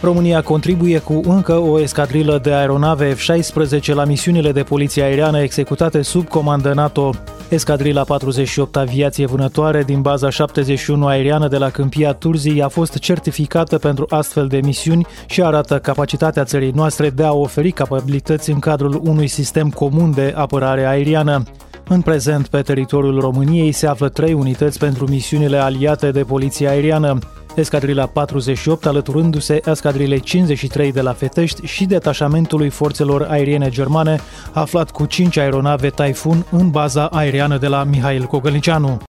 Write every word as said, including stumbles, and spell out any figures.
România contribuie cu încă o escadrilă de aeronave F șaisprezece la misiunile de poliție aeriană executate sub comandă NATO. Escadrila patruzeci și opt Aviație Vânătoare din baza șaptezeci și unu aeriană de la Câmpia Turzii a fost certificată pentru astfel de misiuni și arată capacitatea țării noastre de a oferi capabilități în cadrul unui sistem comun de apărare aeriană. În prezent, pe teritoriul României se află trei unități pentru misiunile aliate de poliție aeriană. Escadrila patruzeci și opt alăturându-se escadrilei cincizeci și trei de la Fetești și detașamentului forțelor aeriene germane, aflat cu cinci aeronave Typhoon în baza aeriană de la Mihail Cogălnicianu.